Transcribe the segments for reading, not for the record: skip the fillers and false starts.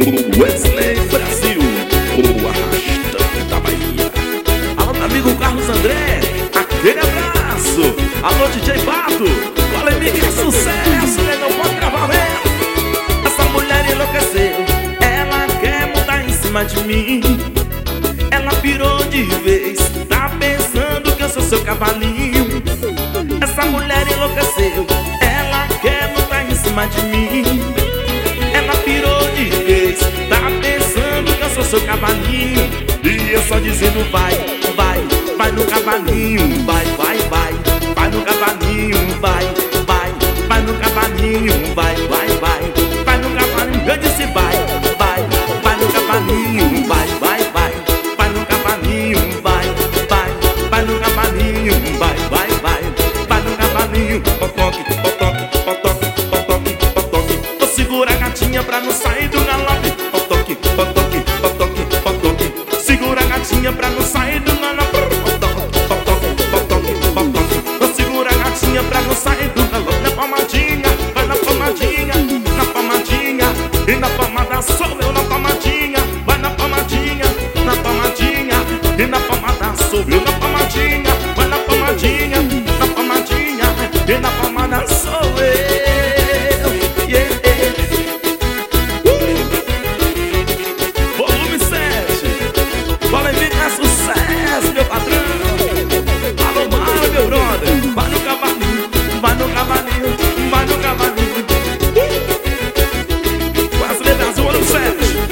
Wesley Brasil, o arrastão da Bahia. Alô, meu amigo Carlos André, aquele abraço. Alô, DJ Pato, cola em mim que é sucesso, né? Não pode gravar mesmo. Essa mulher enlouqueceu, ela quer montar em cima de mim. Ela pirou de vez, tá pensando que eu sou seu cavalinho. Essa mulher enlouqueceu, ela quer montar em cima de mim. Ela pirou de vez, tá pensando que eu sou seu cavalinho. E eu só dizendo vai, vai, vai no cavalinho. Vai, vai, vai, vai no cavalinho. Vai, vai, vai no cavalinho. Vai, vai, vai, vai no cavalinho. Eu disse vai, vai, vai no cavalinho. Vai, vai, vai, vai no cavalinho. Vai, vai, vai no cavalinho. Vai, vai, vai, vai no cavalinho. Potoque, potoque, potoque, potoque, potoque. Vou segurar a gatinha pra não sair do galope. Potoque, potoque, potoque, potoque. Segura a gatinha pra não sair do galope. Potoque, potoque, potoque, potoque. Vou segurar a gatinha pra não sair do galope. Na palmadinha, vai na palmadinha, na palmadinha. E na palmada sou eu na palmadinha. Vai na palmadinha, na palmadinha. E na palmada sou eu na palmadinha. Vai na palmadinha, na palmadinha. E na palmada sou eu. Yeah. Volume 7. Bola em mim é sucesso, meu patrão. Alô, Mário, meu brother. Vai no cavalinho, vai no cavalinho, vai no cavalinho. Wesley Brasil, volume 7.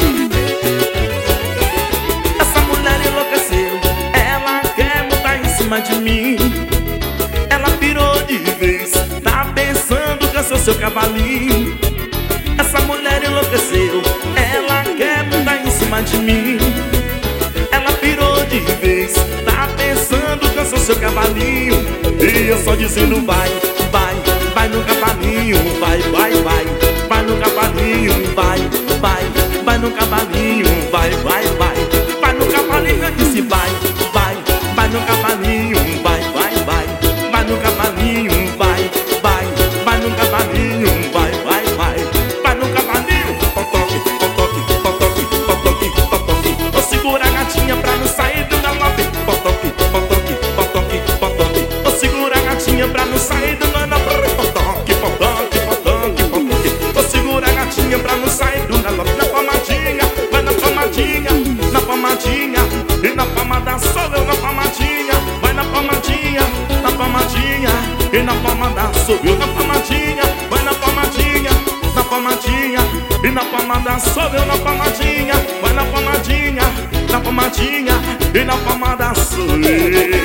Essa mulher enlouqueceu, ela quer montar em cima de mim. Ela pirou de vez, tá pensando que eu sou seu cavalinho. Essa mulher enlouqueceu, ela quer montar em cima de mim. Ela pirou de vez, tá pensando que eu sou seu cavalinho. E eu só dizendo vai, vai, vai no cavalinho. Vai, vai, vai, vai no cavalinho. Vai, vai, vai no cavalinho. Vai, vai, vai, vai no cavalinho. Eu disse vai, vai, vai no cavalinho. Vai, vai, vai, vai no cavalinho. Vai, vai, vai no cavalinho. Vai, vai, vai, vai no cavalinho. Potoque, potoque, potoque, potoque, potoque. Vou segurar a gatinha pra não sair do galope. Potoque, potoque, potoque, potoque. Vou segurar a gatinha pra não sair do galope. Potoque, potoque, potoque, potoque. Vou segurar a gatinha pra não sair do galope. Na palmadinha, vai na palmadinha, na palmadinha. E na palmada sou eu na palmadinha. Vai na palmadinha, na palmadinha. E na palmada sou eu na palmadinha. Vai na palmadinha, na palmadinha. E na palmada sou eu na palmadinha. Vai na palmadinha, na palmadinha. E na palmada sou eu.